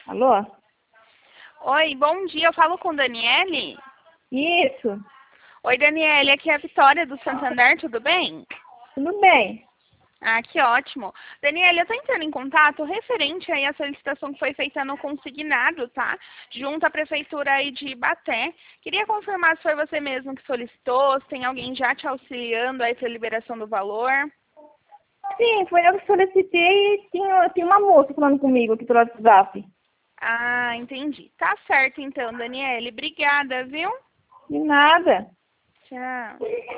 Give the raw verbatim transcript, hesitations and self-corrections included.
Alô? Oi, bom dia. Eu falo com Daniele? Isso. Oi, Daniele. Aqui é a Vitória do Santander, tudo bem? Tudo bem. Ah, que ótimo. Daniele, eu estou entrando em contato referente aí à solicitação que foi feita no consignado, tá? Junto à Prefeitura aí de Ibaté. Queria confirmar se foi você mesmo que solicitou, se tem alguém já te auxiliando aí para a liberação do valor. Sim, foi eu que solicitei e tinha, tinha uma moça falando comigo aqui pelo WhatsApp. Ah, entendi. Tá certo então, Daniele. Obrigada, viu? De nada. Tchau.